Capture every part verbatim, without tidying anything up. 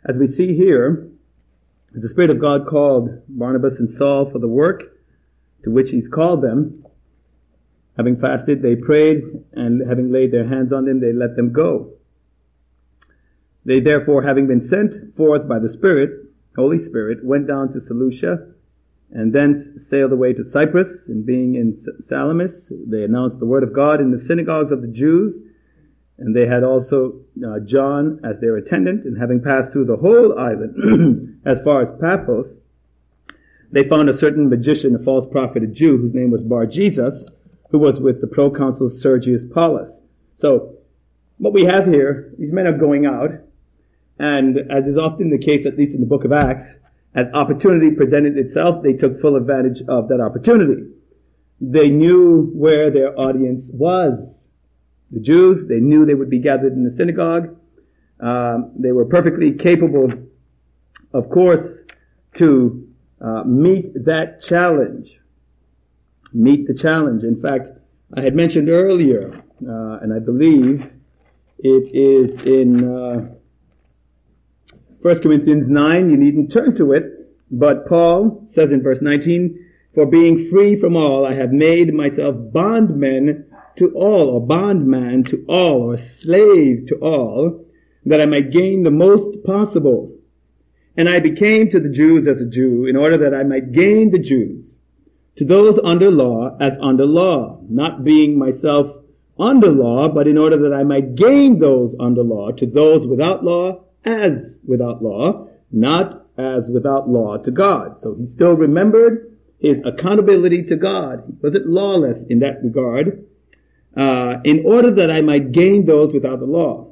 As we see here, the Spirit of God called Barnabas and Saul for the work to which he's called them. Having fasted, they prayed, and having laid their hands on them, they let them go. They therefore, having been sent forth by the Spirit, Holy Spirit, went down to Seleucia, and thence sailed away to Cyprus. And being in Salamis, they announced the word of God in the synagogues of the Jews. And they had also uh, John as their attendant. And having passed through the whole island as far as Paphos, they found a certain magician, a false prophet, a Jew, whose name was Bar-Jesus, who was with the proconsul Sergius Paulus. So what we have here, these men are going out, and as is often the case, at least in the book of Acts, as opportunity presented itself, they took full advantage of that opportunity. They knew where their audience was. The Jews, they knew they would be gathered in the synagogue. Um, they were perfectly capable, of course, to uh, meet that challenge. Meet the challenge. In fact, I had mentioned earlier, uh, and I believe it is in uh, First Corinthians nine. You needn't turn to it, but Paul says in verse nineteen, "For being free from all, I have made myself bondman to all, or bondman to all, or slave to all, that I might gain the most possible. And I became to the Jews as a Jew, in order that I might gain the Jews. To those under law as under law, not being myself under law, but in order that I might gain those under law. To those without law as without law, not as without law to God." So he still remembered his accountability to God. He wasn't lawless in that regard. Uh, in order that I might gain those without the law.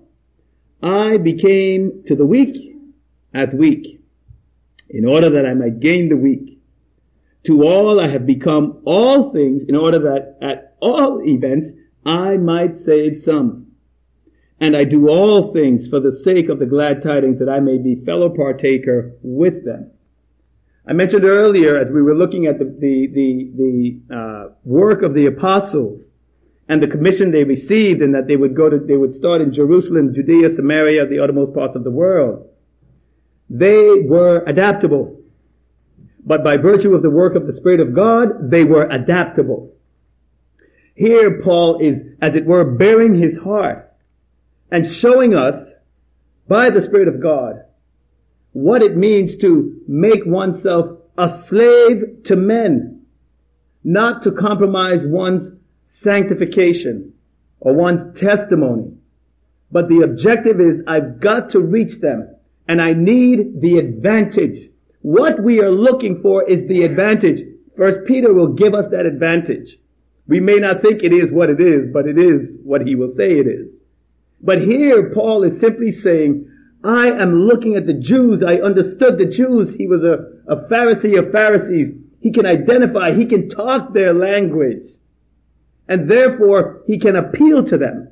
I became to the weak as weak, in order that I might gain the weak. To all I have become all things, in order that at all events I might save some. And I do all things for the sake of the glad tidings, that I may be fellow partaker with them. I mentioned earlier, as we were looking at the the the, the uh, work of the apostles and the commission they received, and that they would go to they would start in Jerusalem, Judea, Samaria, the uttermost parts of the world. They were adaptable. But by virtue of the work of the Spirit of God, they were adaptable. Here Paul is, as it were, bearing his heart and showing us, by the Spirit of God, what it means to make oneself a slave to men, not to compromise one's sanctification or one's testimony. But the objective is, I've got to reach them, and I need the advantage. What we are looking for is the advantage. First Peter will give us that advantage. We may not think it is what it is, but it is what he will say it is. But here Paul is simply saying, I am looking at the Jews. I understood the Jews. He was a, a Pharisee of Pharisees. He can identify, he can talk their language. And therefore, he can appeal to them.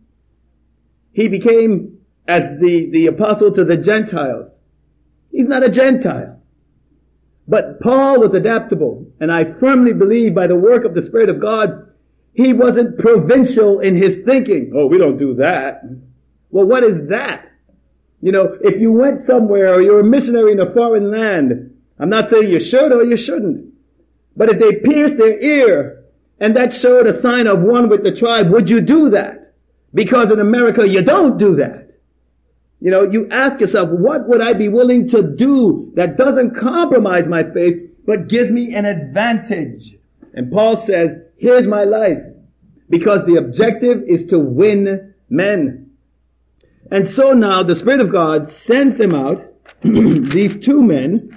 He became as the, the apostle to the Gentiles. He's not a Gentile. But Paul was adaptable. And I firmly believe by the work of the Spirit of God, he wasn't provincial in his thinking. Oh, we don't do that. Well, what is that? You know, if you went somewhere or you're a missionary in a foreign land, I'm not saying you should or you shouldn't. But if they pierced their ear, and that showed a sign of one with the tribe, would you do that? Because in America, you don't do that. You know, you ask yourself, what would I be willing to do that doesn't compromise my faith, but gives me an advantage? And Paul says, here's my life. Because the objective is to win men. And so now the Spirit of God sends them out, these two men.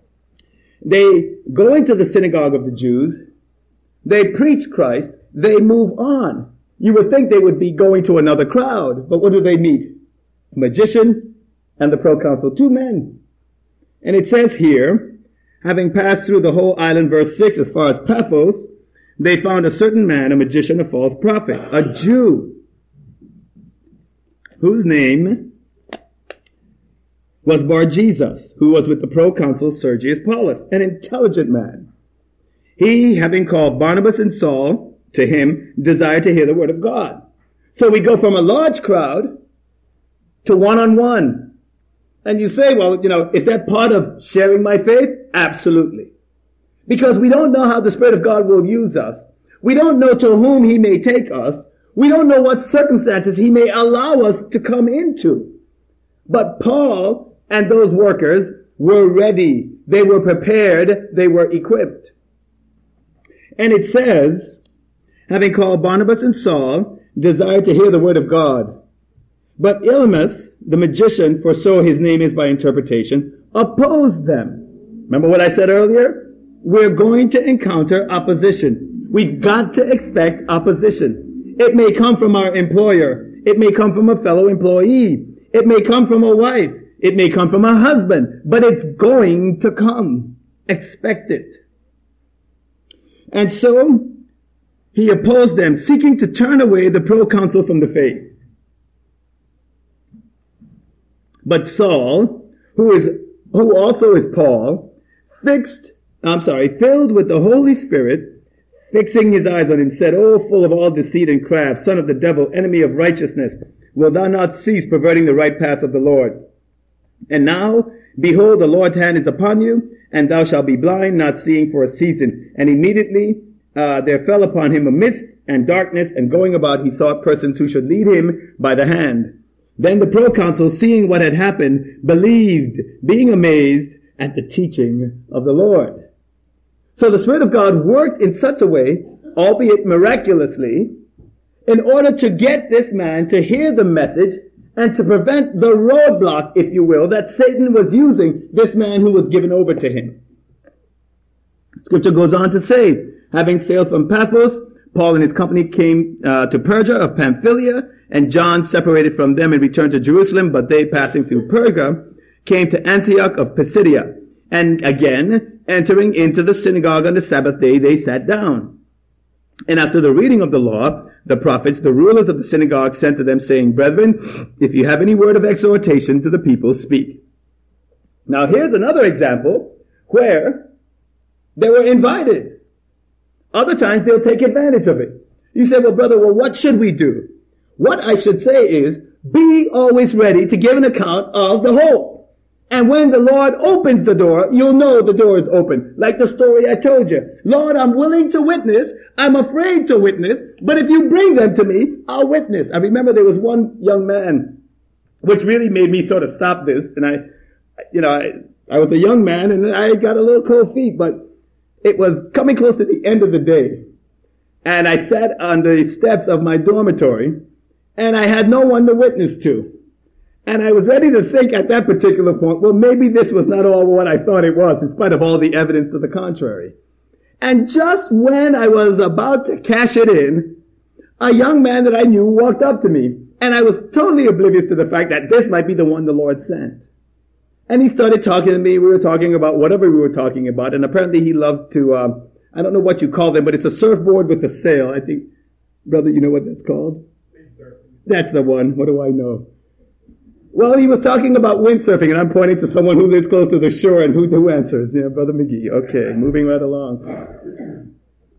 They go into the synagogue of the Jews. They preach Christ. They move on. You would think they would be going to another crowd, but what do they meet? A magician and the proconsul, two men. And it says here, having passed through the whole island, verse six, as far as Paphos, they found a certain man, a magician, a false prophet, a Jew, whose name was Bar-Jesus, who was with the proconsul Sergius Paulus, an intelligent man. He, having called Barnabas and Saul to him, desired to hear the word of God. So we go from a large crowd to one-on-one. And you say, well, you know, is that part of sharing my faith? Absolutely. Because we don't know how the Spirit of God will use us. We don't know to whom He may take us. We don't know what circumstances He may allow us to come into. But Paul and those workers were ready. They were prepared. They were equipped. And it says, having called Barnabas and Saul, desired to hear the word of God. But Elymas, the magician, for so his name is by interpretation, opposed them. Remember what I said earlier? We're going to encounter opposition. We've got to expect opposition. It may come from our employer. It may come from a fellow employee. It may come from a wife. It may come from a husband. But it's going to come. Expect it. And so, he opposed them, seeking to turn away the proconsul from the faith. But Saul, who is, who also is Paul, fixed, I'm sorry, filled with the Holy Spirit, fixing his eyes on him, said, O full of all deceit and craft, son of the devil, enemy of righteousness, will thou not cease perverting the right path of the Lord? And now, behold, the Lord's hand is upon you, and thou shalt be blind, not seeing for a season. And immediately uh, there fell upon him a mist and darkness, and going about he sought persons who should lead him by the hand. Then the proconsul, seeing what had happened, believed, being amazed at the teaching of the Lord. So the Spirit of God worked in such a way, albeit miraculously, in order to get this man to hear the message and to prevent the roadblock, if you will, that Satan was using this man who was given over to him. Scripture goes on to say, having sailed from Paphos, Paul and his company came uh, to Perga of Pamphylia, and John separated from them and returned to Jerusalem, but they, passing through Perga, came to Antioch of Pisidia. And again, entering into the synagogue on the Sabbath day, they sat down. And after the reading of the law, the prophets, the rulers of the synagogue, sent to them, saying, Brethren, if you have any word of exhortation to the people, speak. Now here's another example where they were invited. Other times they'll take advantage of it. You say, well, brother, well, what should we do? What I should say is, be always ready to give an account of the hope. And when the Lord opens the door, you'll know the door is open. Like the story I told you. Lord, I'm willing to witness. I'm afraid to witness. But if you bring them to me, I'll witness. I remember there was one young man, which really made me sort of stop this. And I, you know, I, I was a young man and I got a little cold feet, but it was coming close to the end of the day. And I sat on the steps of my dormitory and I had no one to witness to. And I was ready to think at that particular point, well, maybe this was not all what I thought it was, in spite of all the evidence to the contrary. And just when I was about to cash it in, a young man that I knew walked up to me. And I was totally oblivious to the fact that this might be the one the Lord sent. And he started talking to me. We were talking about whatever we were talking about. And apparently he loved to, uh, I don't know what you call them, but it's a surfboard with a sail. I think, brother, you know what that's called? That's the one. What do I know? Well, he was talking about windsurfing, and I'm pointing to someone who lives close to the shore, and who, who answers? Yeah, Brother McGee. Okay, moving right along.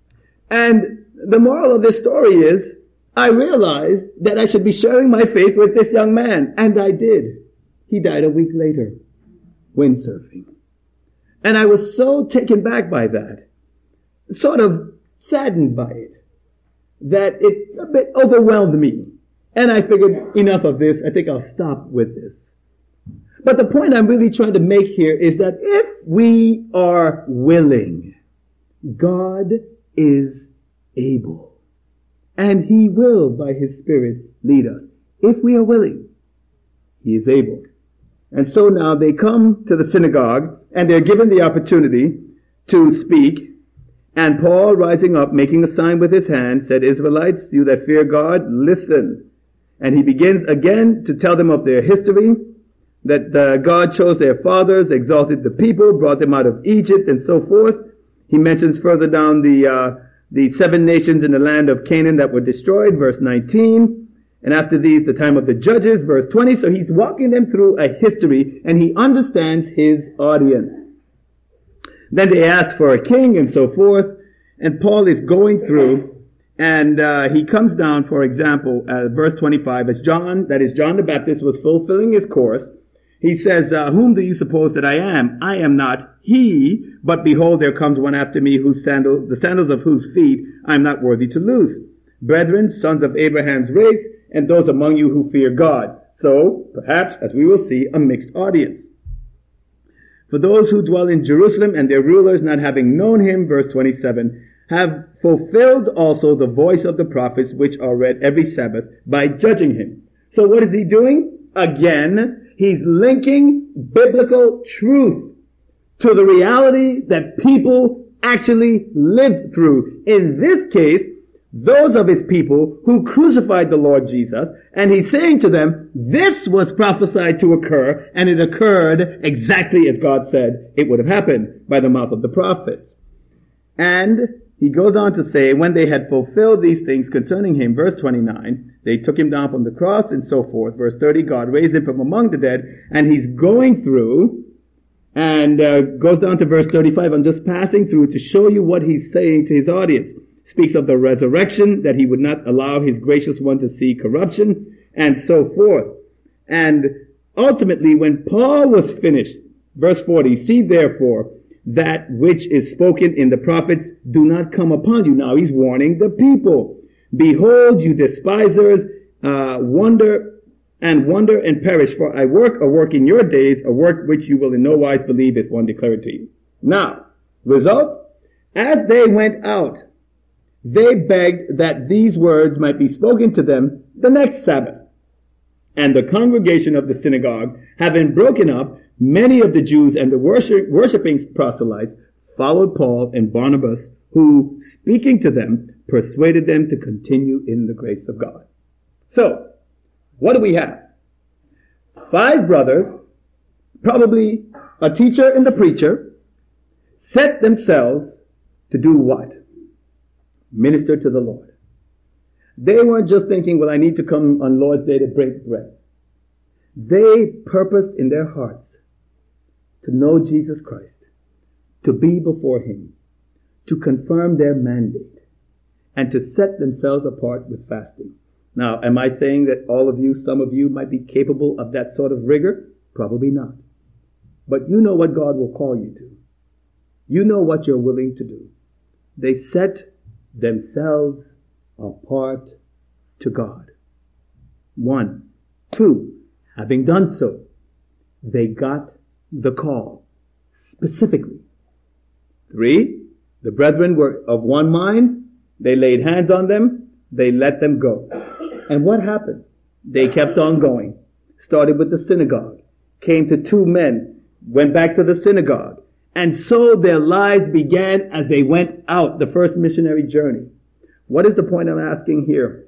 And the moral of this story is, I realized that I should be sharing my faith with this young man, and I did. He died a week later, windsurfing. And I was so taken back by that, sort of saddened by it, that it a bit overwhelmed me. And I figured, enough of this. I think I'll stop with this. But the point I'm really trying to make here is that if we are willing, God is able. And He will, by His Spirit, lead us. If we are willing, He is able. And so now they come to the synagogue, and they're given the opportunity to speak. And Paul, rising up, making a sign with his hand, said, Israelites, you that fear God, listen. And he begins again to tell them of their history, that uh, God chose their fathers, exalted the people, brought them out of Egypt, and so forth. He mentions further down the uh, the seven nations in the land of Canaan that were destroyed, verse nineteen. And after these, the time of the judges, verse twenty. So he's walking them through a history, and he understands his audience. Then they ask for a king, and so forth. And Paul is going through, and uh, he comes down, for example, uh, verse twenty-five, as John, that is John the Baptist, was fulfilling his course, He says, uh, whom do you suppose that I am? I am not he, but behold, there comes one after me whose sandal, the sandals of whose feet I am not worthy to loose. Brethren, sons of Abraham's race, and those among you who fear God. So, perhaps, as we will see, a mixed audience. For those who dwell in Jerusalem and their rulers, not having known him, verse twenty-seven, have fulfilled also the voice of the prophets which are read every Sabbath by judging him. So what is he doing? Again, he's linking biblical truth to the reality that people actually lived through. In this case, those of his people who crucified the Lord Jesus, and he's saying to them, this was prophesied to occur, and it occurred exactly as God said it would have happened by the mouth of the prophets. And he goes on to say, when they had fulfilled these things concerning him, verse twenty-nine, they took him down from the cross and so forth. Verse thirty, God raised him from among the dead, and he's going through, and uh, goes down to verse thirty-five. I'm just passing through to show you what he's saying to his audience. Speaks of the resurrection, that he would not allow his gracious one to see corruption, and so forth. And ultimately, when Paul was finished, verse forty, see therefore that which is spoken in the prophets do not come upon you. Now he's warning the people. Behold, you despisers, uh, wonder and wonder and perish, for I work a work in your days, a work which you will in no wise believe if one declare it to you. Now, result, as they went out, they begged that these words might be spoken to them the next Sabbath. And the congregation of the synagogue, having broken up, many of the Jews and the worship, worshiping proselytes followed Paul and Barnabas, who, speaking to them, persuaded them to continue in the grace of God. So, what do we have? Five brothers, probably a teacher and a preacher, set themselves to do what? Minister to the Lord. They weren't just thinking, well, I need to come on Lord's Day to break bread. They purposed in their hearts to know Jesus Christ, to be before him, to confirm their mandate, and to set themselves apart with fasting. Now, am I saying that all of you, some of you might be capable of that sort of rigor? Probably not. But you know what God will call you to. You know what you're willing to do. They set themselves apart to God. One. Two, having done so, they got the call specifically. Three, the brethren were of one mind. They laid hands on them. They let them go. And what happened? They kept on going. Started with the synagogue. Came to two men. Went back to the synagogue. And so their lives began as they went out, the first missionary journey. What is the point I'm asking here?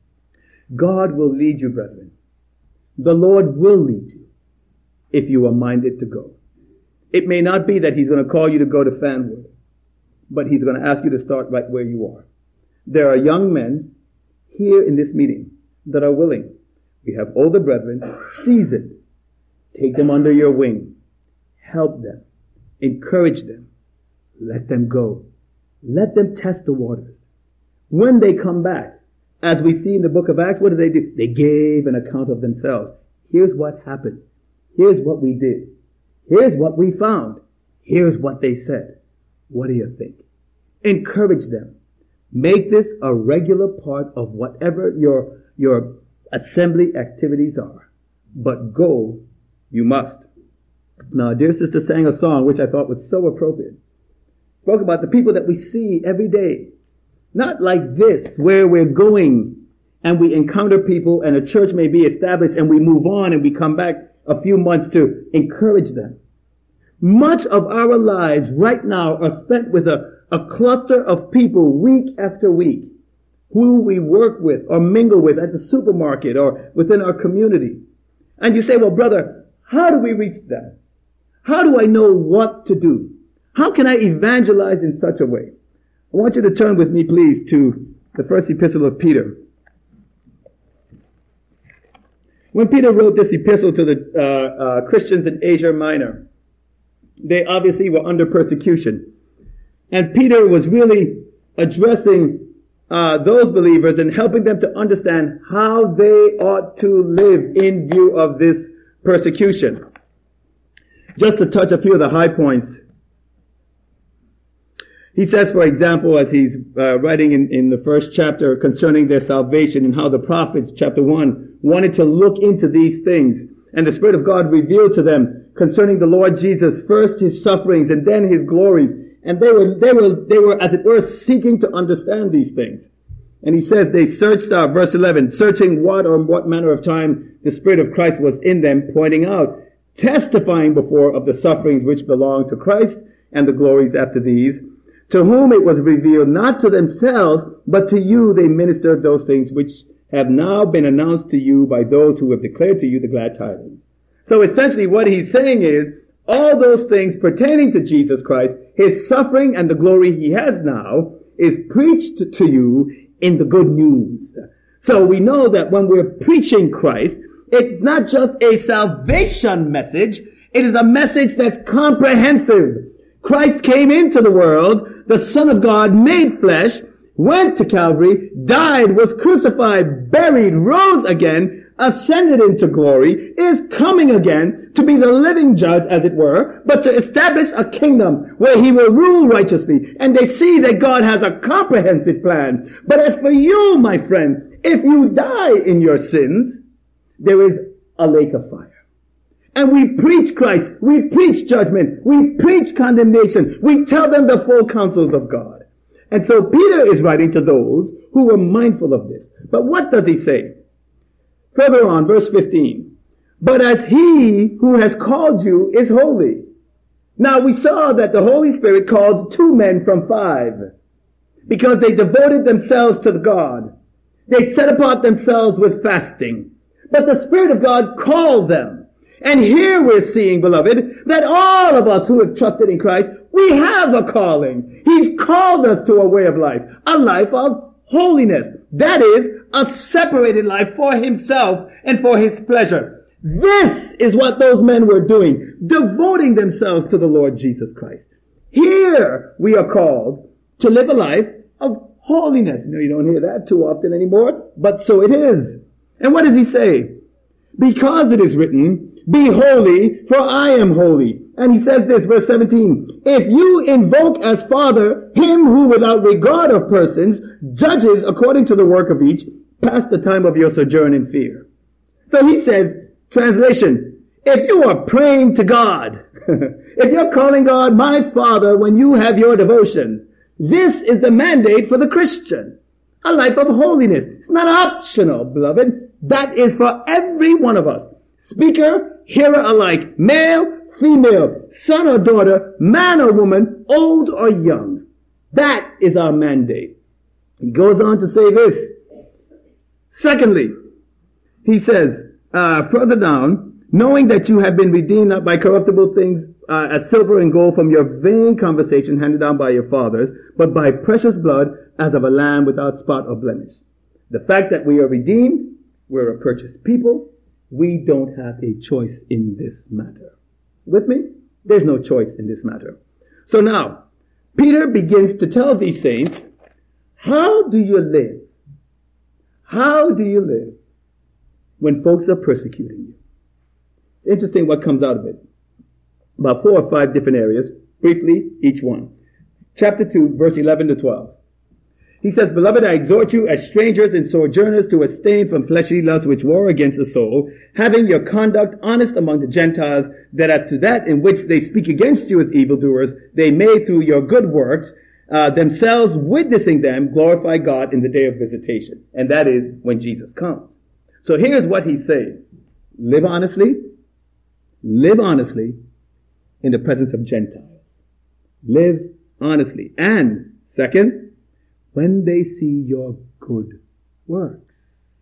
God will lead you, brethren. The Lord will lead you if you are minded to go. It may not be that he's going to call you to go to Fanwood, but he's going to ask you to start right where you are. There are young men here in this meeting that are willing. We have older brethren, seasoned. Take them under your wing. Help them. Encourage them. Let them go. Let them test the waters. When they come back, as we see in the book of Acts, what did they do? They gave an account of themselves. Here's what happened. Here's what we did. Here's what we found. Here's what they said. What do you think? Encourage them. Make this a regular part of whatever your, your assembly activities are. But go, you must. Now, dear sister sang a song which I thought was so appropriate. Spoke about the people that we see every day. Not like this, where we're going and we encounter people and a church may be established and we move on and we come back a few months to encourage them. Much of our lives right now are spent with a, a cluster of people week after week who we work with or mingle with at the supermarket or within our community. And you say, well, brother, how do we reach them? How do I know what to do? How can I evangelize in such a way? I want you to turn with me, please, to the first epistle of Peter. When Peter wrote this epistle to the uh, uh, Christians in Asia Minor, they obviously were under persecution. And Peter was really addressing uh, those believers and helping them to understand how they ought to live in view of this persecution. Just to touch a few of the high points. He says, for example, as he's uh, writing in, in the first chapter concerning their salvation and how the prophets, chapter one, wanted to look into these things. And the Spirit of God revealed to them concerning the Lord Jesus, first his sufferings and then his glories. And they were, they were, they were, as it were, seeking to understand these things. And he says they searched out, verse eleven, searching what or what manner of time the Spirit of Christ was in them, pointing out, testifying before of the sufferings which belong to Christ and the glories after these, to whom it was revealed, not to themselves, but to you they ministered those things which have now been announced to you by those who have declared to you the glad tidings. So essentially what he's saying is, all those things pertaining to Jesus Christ, his suffering and the glory he has now, is preached to you in the good news. So we know that when we're preaching Christ, it's not just a salvation message, it is a message that's comprehensive. Christ came into the world, the Son of God made flesh, went to Calvary, died, was crucified, buried, rose again, ascended into glory, is coming again to be the living judge, as it were, but to establish a kingdom where he will rule righteously. And they see that God has a comprehensive plan. But as for you, my friend, if you die in your sins, there is a lake of fire. And we preach Christ, we preach judgment, we preach condemnation, we tell them the full counsels of God. And so Peter is writing to those who were mindful of this. But what does he say? Further on, verse fifteen. But as he who has called you is holy. Now we saw that the Holy Spirit called two men from five because they devoted themselves to God. They set apart themselves with fasting. But the Spirit of God called them. And here we're seeing, beloved, that all of us who have trusted in Christ, we have a calling. He's called us to a way of life, a life of holiness. That is, a separated life for himself and for his pleasure. This is what those men were doing, devoting themselves to the Lord Jesus Christ. Here we are called to live a life of holiness. You know, you don't hear that too often anymore, but so it is. And what does he say? Because it is written, be holy, for I am holy. And he says this, verse seventeen, if you invoke as Father him who without regard of persons judges according to the work of each, pass the time of your sojourn in fear. So he says, translation, if you are praying to God, if you're calling God my Father when you have your devotion, this is the mandate for the Christian. A life of holiness. It's not optional, beloved. That is for every one of us. Speaker, hearer alike, male, female, son or daughter, man or woman, old or young. That is our mandate. He goes on to say this. Secondly, he says, uh, further down, knowing that you have been redeemed not by corruptible things uh, as silver and gold from your vain conversation handed down by your fathers, but by precious blood as of a lamb without spot or blemish. The fact that we are redeemed, we're a purchased people, we don't have a choice in this matter. With me? There's no choice in this matter. So now, Peter begins to tell these saints, how do you live? How do you live when folks are persecuting you? It's interesting what comes out of it. About four or five different areas, briefly, each one. Chapter two, verse eleven to twelve. He says, Beloved, I exhort you as strangers and sojourners to abstain from fleshly lusts which war against the soul, having your conduct honest among the Gentiles, that as to that in which they speak against you as evildoers, they may through your good works, uh, themselves witnessing them, glorify God in the day of visitation. And that is when Jesus comes. So here's what he's saying. Live honestly. Live honestly in the presence of Gentiles. Live honestly. And second, when they see your good works.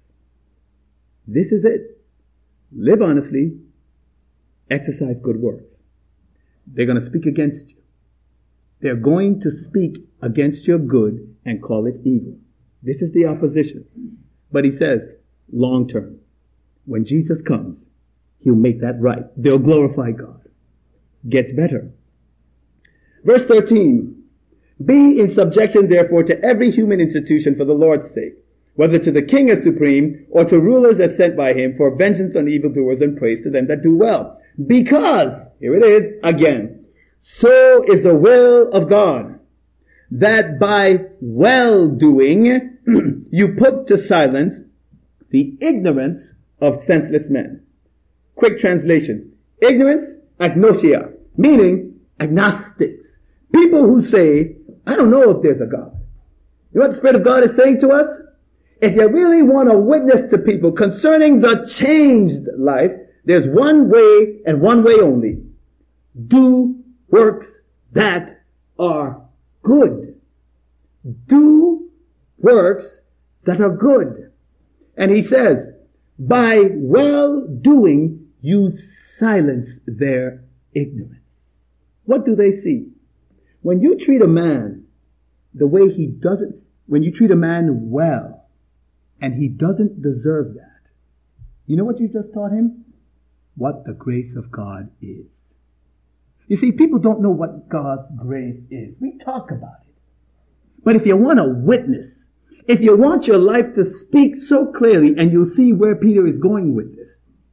This is it. Live honestly, exercise good works. They're going to speak against you. They're going to speak against your good and call it evil. This is the opposition. But he says, long term, when Jesus comes, he'll make that right. They'll glorify God. Gets better. Verse thirteen. Be in subjection, therefore, to every human institution for the Lord's sake, whether to the king as supreme, or to rulers as sent by him, for vengeance on evildoers and praise to them that do well. Because Here it is again. So is the will of God, that by well-doing you put to silence the ignorance of senseless men. Quick translation. Ignorance, agnosia, meaning agnostics. People who say, I don't know if there's a God. You know what the Spirit of God is saying to us? If you really want to witness to people concerning the changed life, there's one way and one way only. Do works that are good. Do works that are good. And he says, by well-doing, you silence their ignorance. What do they see? When you treat a man the way he doesn't, when you treat a man well, and he doesn't deserve that, you know what you just taught him? What the grace of God is. You see, people don't know what God's grace is. We talk about it. But if you want to witness, if you want your life to speak so clearly, and you'll see where Peter is going with this,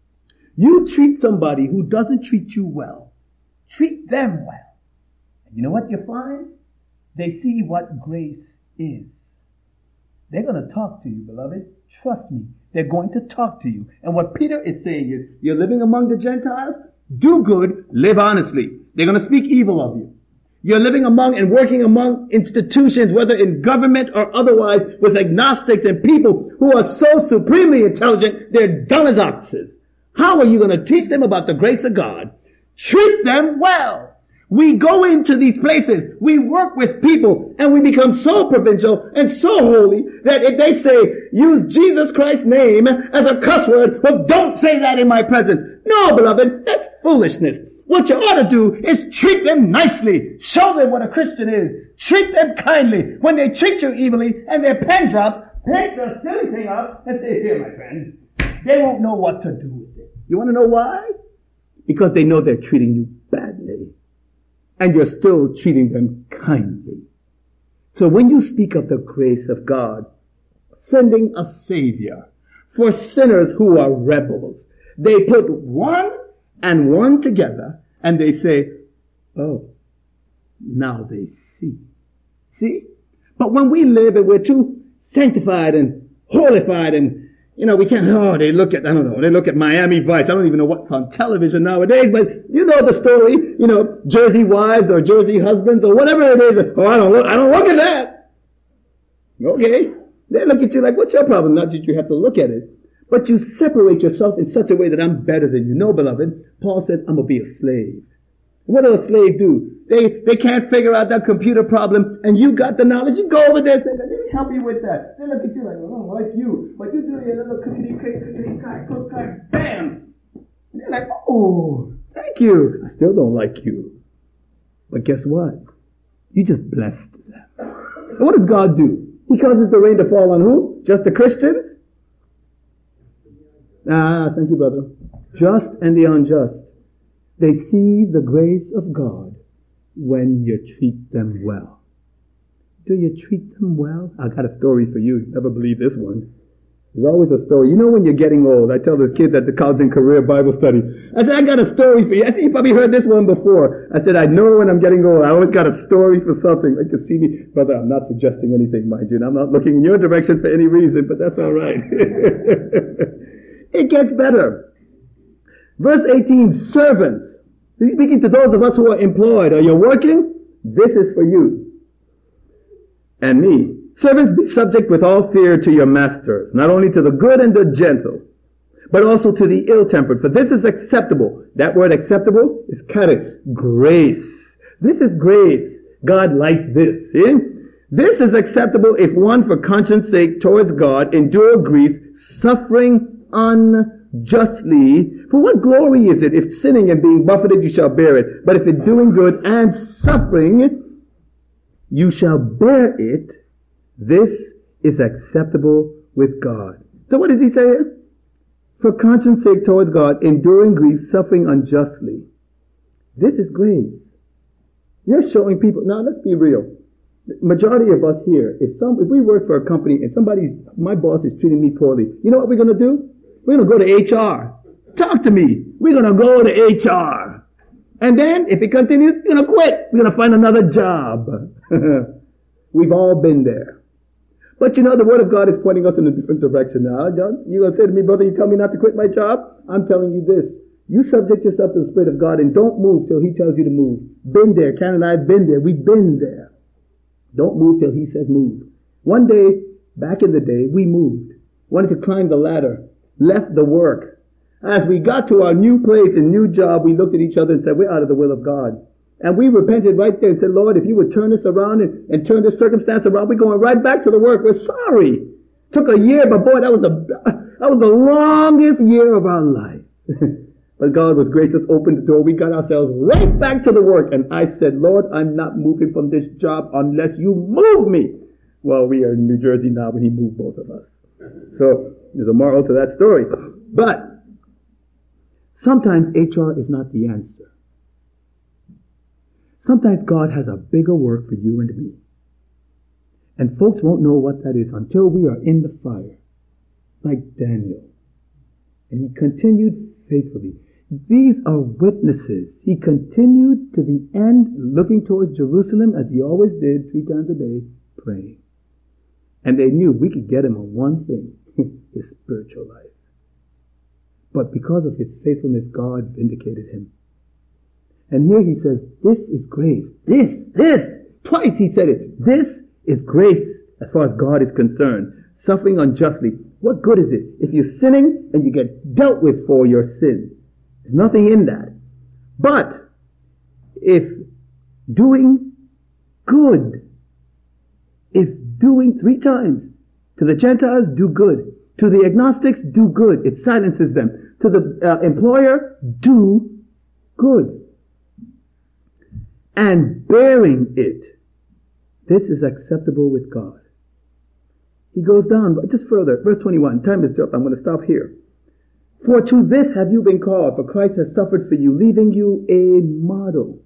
you treat somebody who doesn't treat you well, treat them well. And you know what you find? They see what grace is. They're going to talk to you, beloved. Trust me. They're going to talk to you. And what Peter is saying is, you're living among the Gentiles? Do good, live honestly. They're going to speak evil of you. You're living among and working among institutions, whether in government or otherwise, with agnostics and people who are so supremely intelligent, they're dumb as oxes. How are you going to teach them about the grace of God? Treat them well. We go into these places, we work with people, and we become so provincial and so holy that if they say, use Jesus Christ's name as a cuss word, well, don't say that in my presence. No, beloved, that's foolishness. What you ought to do is treat them nicely. Show them what a Christian is. Treat them kindly. When they treat you evilly and their pen drops, pick the silly thing up and say, here, my friend. They won't know what to do with it. You want to know why? Because they know they're treating you badly. And you're still treating them kindly. So when you speak of the grace of God, sending a Savior for sinners who are rebels, they put one and one together and they say, oh, now they see. See? But when we live and we're too sanctified and holified and you know, we can't, oh, they look at, I don't know, they look at Miami Vice. I don't even know what's on television nowadays, but you know the story, you know, Jersey wives or Jersey husbands or whatever it is. Oh, I don't look, I don't look at that. Okay. They look at you like, what's your problem? Not that you have to look at it, but you separate yourself in such a way that I'm better than you. No, beloved. Paul said, I'm going to be a slave. What does a slave do? They, they can't figure out that computer problem, and you got the knowledge. You go over there and say, let me help you with that. They look at you like, oh, like you. But you do your little clickety click, clickety clack, click clack, bam. And they're like, oh, thank you. I still don't like you. But guess what? You just blessed them. And what does God do? He causes the rain to fall on who? Just the Christians? Ah, thank you, brother. Just and the unjust. They see the grace of God when you treat them well. Do you treat them well? I got a story for you. Never believe this one. There's always a story. You know when you're getting old, I tell the kids at the college and career Bible study, I said, I got a story for you. I said, you probably heard this one before. I said, I know when I'm getting old, I always got a story for something. Like to see me. Brother, I'm not suggesting anything, mind you. And I'm not looking in your direction for any reason, but that's all right. It gets better. Verse eighteen, servants. He's speaking to those of us who are employed. Are you working? This is for you and me. Servants, be subject with all fear to your masters, not only to the good and the gentle, but also to the ill-tempered. For this is acceptable. That word acceptable is charis, grace. This is grace. God likes this. See? This is acceptable if one, for conscience sake towards God, endure grief, suffering unjustly. For what glory is it if sinning and being buffeted you shall bear it? But if in doing good and suffering you shall bear it, this is acceptable with God. So what does he say here? For conscience sake towards God, enduring grief, suffering unjustly. This is grace. You're showing people, now let's be real. The majority of us here, if some, if we work for a company and somebody's, my boss is treating me poorly, you know what we're going to do? We're going to go to H R. Talk to me. We're going to go to H R. And then, if it continues, we're going to quit. We're going to find another job. We've all been there. But you know, the Word of God is pointing us in a different direction now. You're going to say to me, brother, you tell me not to quit my job? I'm telling you this. You subject yourself to the Spirit of God and don't move till He tells you to move. Been there. Karen and I have been there. We've been there. Don't move till He says move. One day, back in the day, we moved. Wanted to climb the ladder. Left the work. As we got to our new place and new job, we looked at each other and said, we're out of the will of God. And we repented right there and said, Lord, if you would turn this around and, and turn this circumstance around, we're going right back to the work. We're sorry. Took a year, but boy, that was the, that was the longest year of our life. But God was gracious, opened the door. We got ourselves right back to the work. And I said, Lord, I'm not moving from this job unless you move me. Well, we are in New Jersey now when He moved both of us. So there's a moral to that story. But sometimes H R is not the answer. Sometimes God has a bigger work for you and me. And folks won't know what that is until we are in the fire, like Daniel. And he continued faithfully. These are witnesses. He continued to the end, looking towards Jerusalem, as he always did, three times a day, praying. And they knew we could get him on one thing, his spiritual life. But because of his faithfulness, God vindicated him. And here he says, this is grace. This, this. Twice he said it. This is grace as far as God is concerned. Suffering unjustly. What good is it if you're sinning and you get dealt with for your sin? There's nothing in that. But if doing good, if doing three times, to the Gentiles, do good. To the agnostics, do good. It silences them. To the uh, employer, do good. And bearing it, this is acceptable with God. He goes down just further. Verse twenty-one. Time is up. I'm going to stop here. For to this have you been called, for Christ has suffered for you, leaving you a model.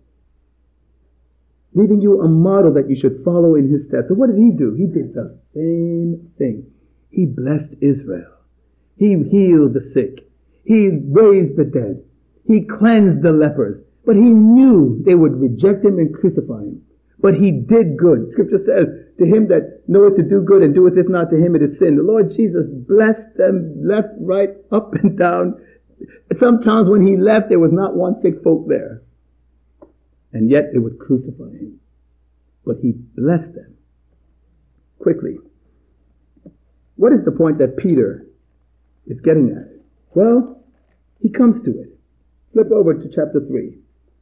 Leaving you a model that you should follow in his steps. So what did he do? He did the same thing. He blessed Israel. He healed the sick. He raised the dead. He cleansed the lepers. But he knew they would reject him and crucify him. But he did good. Scripture says, to him that knoweth to do good and doeth it not, to him it is sin. The Lord Jesus blessed them left, right, up and down. Sometimes when he left, there was not one sick folk there. And yet they would crucify him. But he blessed them. Quickly. What is the point that Peter is getting at? Well, he comes to it. Flip over to chapter three.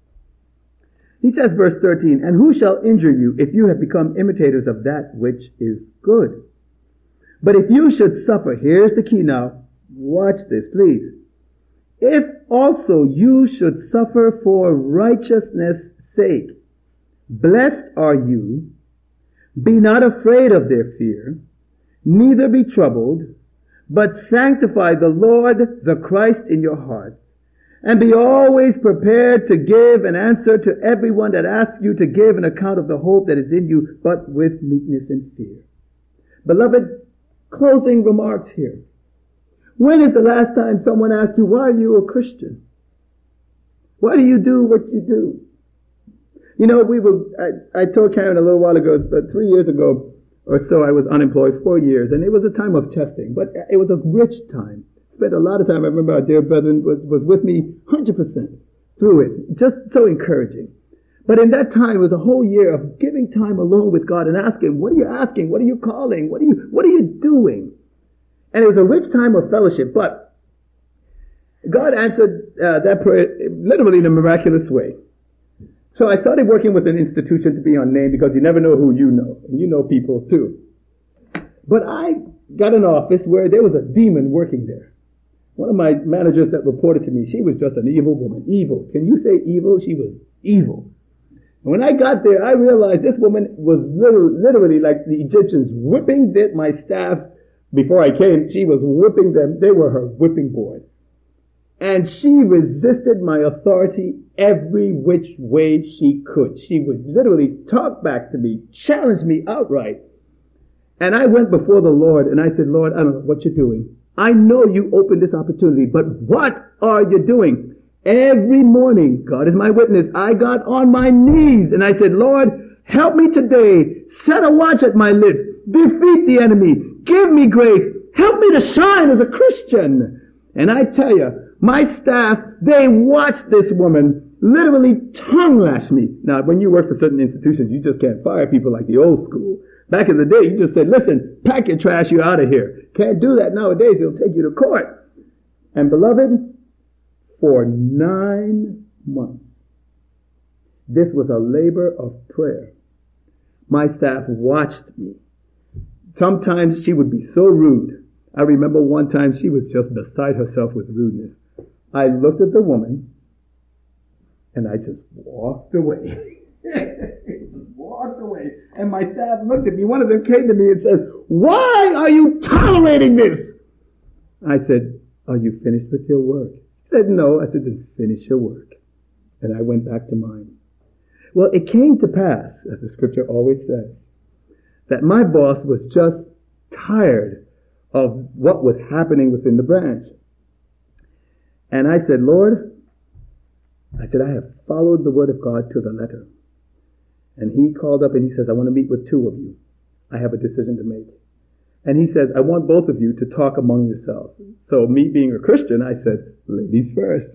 He says, verse thirteen, and who shall injure you if you have become imitators of that which is good? But if you should suffer, here's the key now, watch this, please. If also you should suffer for righteousness' sake, blessed are you. Be not afraid of their fear, neither be troubled, but sanctify the Lord, the Christ, in your heart. And be always prepared to give an answer to everyone that asks you to give an account of the hope that is in you, but with meekness and fear. Beloved, closing remarks here. When is the last time someone asked you, why are you a Christian? Why do you do what you do? You know, we were, I, I told Karen a little while ago, but three years ago or so, I was unemployed, four years, and it was a time of testing, but it was a rich time. Spent a lot of time. I remember our dear brethren was, was with me one hundred percent through it. Just so encouraging. But in that time, it was a whole year of giving time alone with God and asking, what are you asking? What are you calling? What are you, what are you doing? And it was a rich time of fellowship, but God answered uh, that prayer literally in a miraculous way. So I started working with an institution, to be unnamed, because you never know who you know. And you know people too. But I got an office where there was a demon working there. One of my managers that reported to me, she was just an evil woman. Evil. Can you say evil? She was evil. And when I got there, I realized this woman was literally, literally like the Egyptians, whipping my staff. Before I came, she was whipping them. They were her whipping board. And she resisted my authority every which way she could. She would literally talk back to me, challenge me outright. And I went before the Lord and I said, Lord, I don't know what you're doing. I know you opened this opportunity, but what are you doing? Every morning, God is my witness, I got on my knees and I said, Lord, help me today. Set a watch at my lips. Defeat the enemy. Give me grace. Help me to shine as a Christian. And I tell you, my staff, they watched this woman literally tongue lash me. Now, when you work for certain institutions, you just can't fire people like the old school. Back in the day, you just said, listen, pack your trash, you're out of here. Can't do that nowadays. They'll take you to court. And beloved, for nine months, this was a labor of prayer. My staff watched me. Sometimes she would be so rude. I remember one time she was just beside herself with rudeness. I looked at the woman and I just walked away. walked away. And my staff looked at me. One of them came to me and said, why are you tolerating this? I said, are you finished with your work? He said, no. I said, then finish your work. And I went back to mine. Well, it came to pass, as the scripture always says, that my boss was just tired of what was happening within the branch. And I said, Lord, I said, I have followed the word of God to the letter. And he called up and he says, I want to meet with two of you. I have a decision to make. And he says, I want both of you to talk among yourselves. So me being a Christian, I said, ladies first.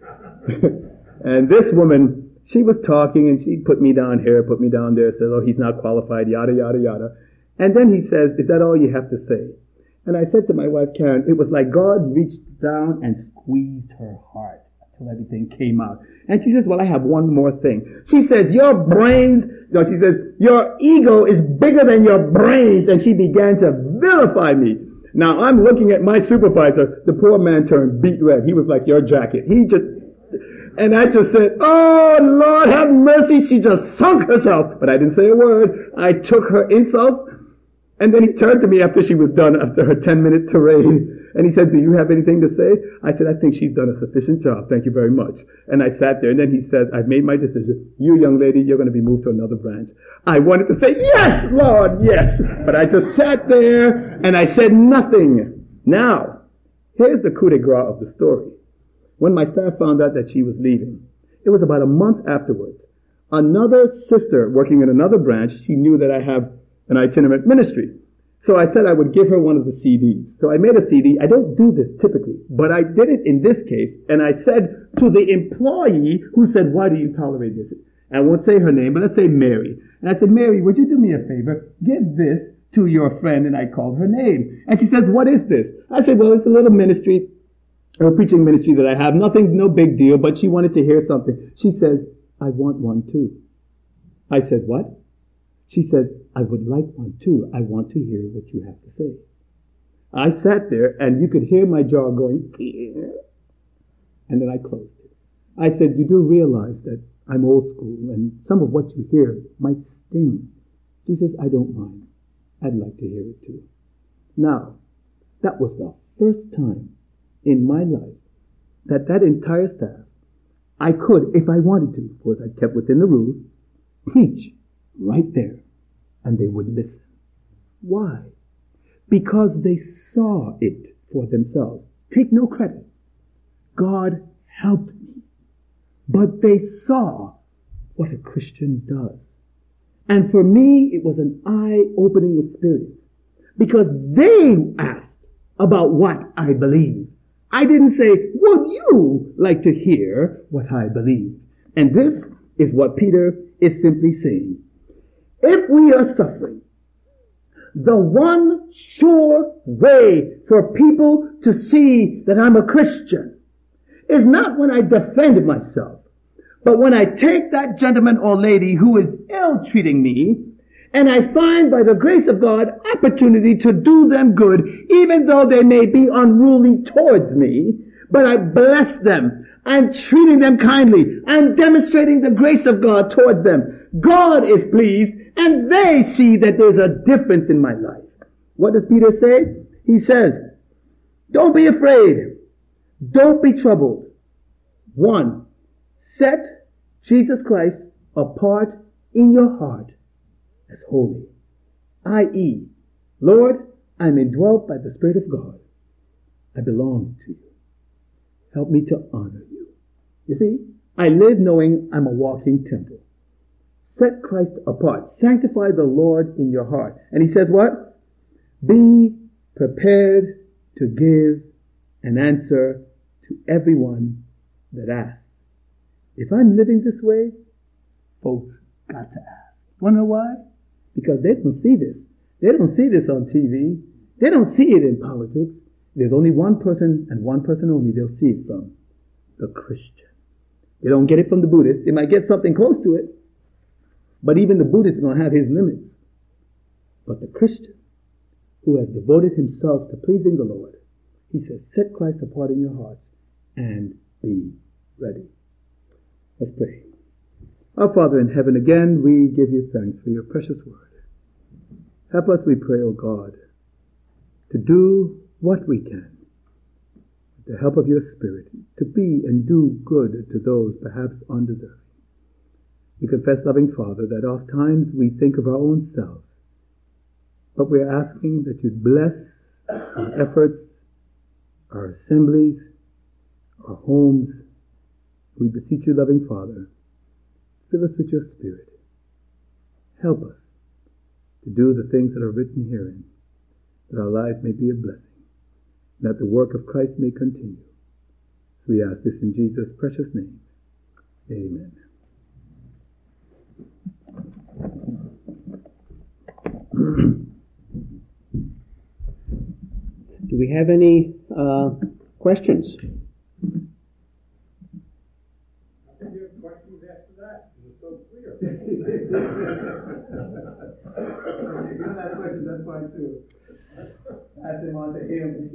And this woman, she was talking and she put me down here, put me down there, said, oh, he's not qualified, yada, yada, yada. And then he says, is that all you have to say? And I said to my wife, Karen, it was like God reached down and squeezed her heart until everything came out. And she says, well, I have one more thing. She says, your brains, no, she says, your ego is bigger than your brains. And she began to vilify me. Now, I'm looking at my supervisor. The poor man turned beet red. He was like your jacket. He just, and I just said, oh, Lord, have mercy. She just sunk herself. But I didn't say a word. I took her insult. And then he turned to me after she was done, after her ten-minute tirade, and he said, do you have anything to say? I said, I think she's done a sufficient job. Thank you very much. And I sat there, and then he says, I've made my decision. You, young lady, you're going to be moved to another branch. I wanted to say, yes, Lord, yes. But I just sat there, and I said nothing. Now, here's the coup de grace of the story. When my staff found out that she was leaving, it was about a month afterwards. Another sister working in another branch, she knew that I have an itinerant ministry. So I said I would give her one of the C Ds. So I made a C D. I don't do this typically, but I did it in this case. And I said to the employee who said, why do you tolerate this? I won't say her name, but let's say Mary. And I said, Mary, would you do me a favor? Give this to your friend. And I called her name. And she says, what is this? I said, well, it's a little ministry, a preaching ministry that I have. Nothing, no big deal, but she wanted to hear something. She says, I want one too. I said, what? She says, I would like one too. I want to hear what you have to say. I sat there and you could hear my jaw going, and then I closed it. I said, you do realize that I'm old school and some of what you hear might sting. She says, I don't mind. I'd like to hear it too. Now, that was the first time in my life that that entire staff, I could, if I wanted to, of course I kept within the rules, preach right there, and they would listen. Why? Because they saw it for themselves. Take no credit. God helped me. But they saw what a Christian does. And for me, it was an eye-opening experience. Because they asked about what I believe. I didn't say, would you like to hear what I believe? And this is what Peter is simply saying. If we are suffering, the one sure way for people to see that I'm a Christian is not when I defend myself, but when I take that gentleman or lady who is ill-treating me, and I find by the grace of God opportunity to do them good, even though they may be unruly towards me, but I bless them. I'm treating them kindly. I'm demonstrating the grace of God towards them. God is pleased, and they see that there's a difference in my life. What does Peter say? He says, don't be afraid. Don't be troubled. One, set Jesus Christ apart in your heart as holy. that is, Lord, I'm indwelt by the Spirit of God. I belong to you. Help me to honor you. You see, I live knowing I'm a walking temple. Set Christ apart. Sanctify the Lord in your heart. And he says what? Be prepared to give an answer to everyone that asks. If I'm living this way, folks got to ask. Want to know why? Because they don't see this. They don't see this on T V. They don't see it in politics. There's only one person and one person only they'll see it from. The Christian. They don't get it from the Buddhist. They might get something close to it. But even the Buddhist is going to have his limits. But the Christian, who has devoted himself to pleasing the Lord, he says, set Christ apart in your hearts and be ready. Let's pray. Our Father in heaven, again, we give you thanks for your precious word. Help us, we pray, O God, to do what we can, with the help of your Spirit, to be and do good to those perhaps undeserving. We confess, loving Father, that oft times we think of our own selves, but we are asking that you'd bless our efforts, our assemblies, our homes. We beseech you, loving Father, fill us with your Spirit. Help us to do the things that are written herein, that our lives may be a blessing, that the work of Christ may continue. So we ask this in Jesus' precious name. Amen. Do we have any uh, questions? I think you have questions after that. It was so clear. If you don't have questions, that's fine too. Pass them on to him.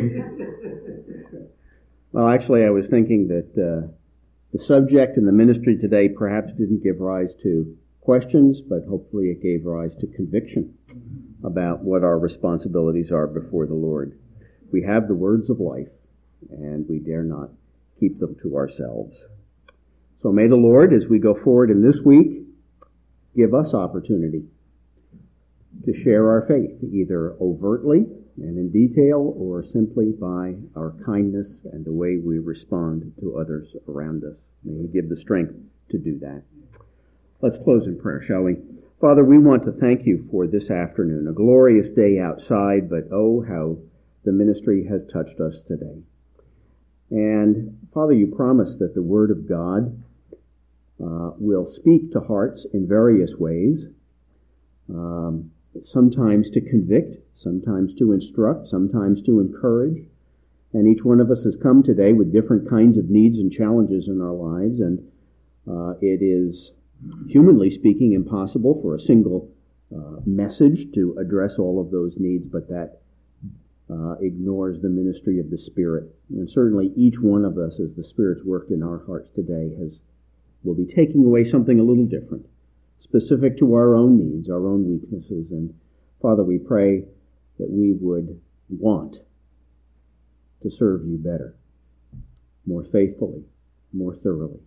Well, actually, I was thinking that uh, the subject and the ministry today perhaps didn't give rise to questions, but hopefully it gave rise to conviction about what our responsibilities are before the Lord. We have the words of life, and we dare not keep them to ourselves. So may the Lord, as we go forward in this week, give us opportunity to share our faith, either overtly and in detail, or simply by our kindness and the way we respond to others around us. May He give the strength to do that. Let's close in prayer, shall we? Father, we want to thank you for this afternoon, a glorious day outside, but oh, how the ministry has touched us today. And Father, you promised that the Word of God uh, will speak to hearts in various ways, um, sometimes to convict, sometimes to instruct, sometimes to encourage. And each one of us has come today with different kinds of needs and challenges in our lives, and uh, it is, humanly speaking, impossible for a single uh, message to address all of those needs, but that uh, ignores the ministry of the Spirit. And certainly each one of us, as the Spirit's worked in our hearts today, has will be taking away something a little different, specific to our own needs, our own weaknesses. And Father, we pray that we would want to serve you better, more faithfully, more thoroughly.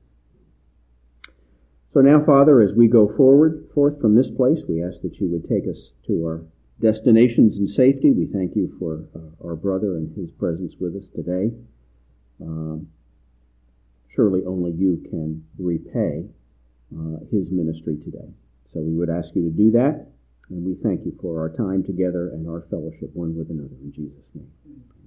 So now, Father, as we go forward, forth from this place, we ask that you would take us to our destinations in safety. We thank you for uh, our brother and his presence with us today. Um, surely only you can repay uh, his ministry today. So we would ask you to do that, and we thank you for our time together and our fellowship one with another. In Jesus' name.